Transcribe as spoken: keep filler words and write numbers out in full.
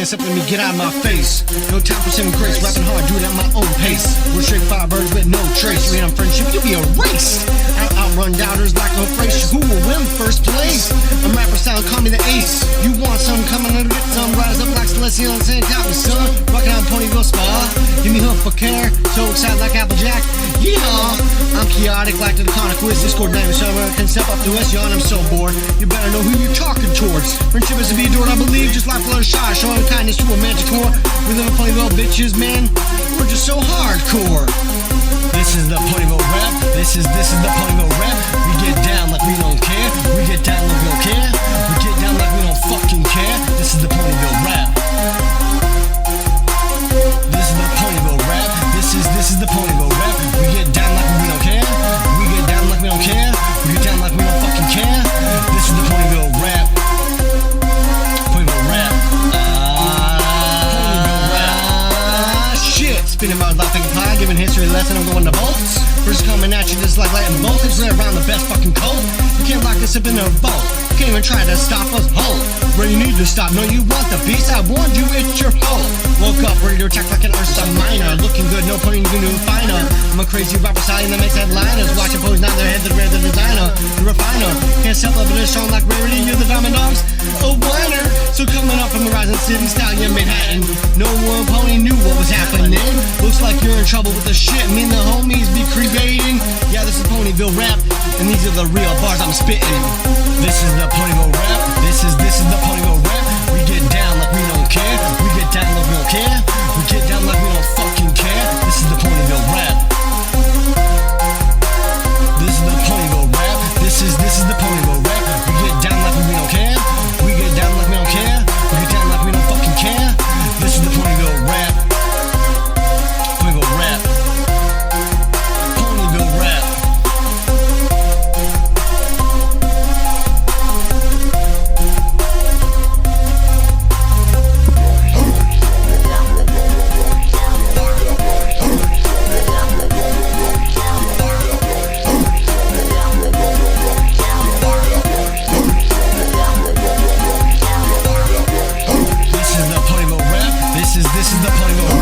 can't stop let me get out of my face. No time for saving grace, rapping hard, do it at my own pace. We're straight fire birds with no trace. You ain't on friendship, you'll be erased. Out, outrun doubters like no phrase. Who will win first place? I'm rapper style, call me the ace. You want some, come on and get some. Rise up like Celestial and saying, got me son. Rockin' on Ponyville Spa. Give me hook for care, so excited like Applejack. Yeehaw! I'm chaotic like the Conic Wiz. Discord name is summer, can step up to us, yawn, I'm so bored. You better know who you're talking towards. Friendship is to be adored, I believe, just like Fluttershy, showing kindness to a manticore. We live in Ponyville, bitches, man. We're just so hardcore. This is the Ponyville rap. This is this is the Ponyville rap. We get down like we don't care. We get down like we don't care. We get down like we don't fucking care. This is the Ponyville rap. This is the Ponyville rap. This is this is the Ponyville rap. We get down like we don't care. We get down like we don't care. We get down like we don't fucking care. This is the Ponyville rap. Ponyville rap. Ponyville rap. Shit. Spinning my life like a pie, giving history a lesson. I'm going to bolts. First coming at you just like lightning bolts. Right around the best fucking cold. You can't lock us up in a boat. You can't even try to stop us. Hold. Where you need to stop. No, you want the beast. I warned you. It's your fault. Woke up ready to attack like an Ursa Minor. Looking good, no putting you new finer. I'm a crazy rapper stallion that makes headliners. Watching pose, not their head, the red, the designer. The refiner. Can't sell up in a show like rarity. You're the diamond dogs. A whiner. So coming up from the rising city, stallion Manhattan. No one pony knew what was happening. Looks like you're in trouble with the shit. Me and the homies be creating. Yeah, this is Ponyville rap, and these are the real bars I'm spitting. This is the Ponyville rap. This is this is the Ponyville rap. We get down like we don't care. We get down like we don't care. We get down like we don't fucking care. This is the Ponyville rap. This is the Ponyville rap. This is this is the Ponyville rap. We get down like we don't care. We get down like we don't care. We get down like we don't fucking care. This is the Ponyville rap. Ponyville rap. Ponyville rap. This is the Ponyville rap. This is this is the Ponyville rap.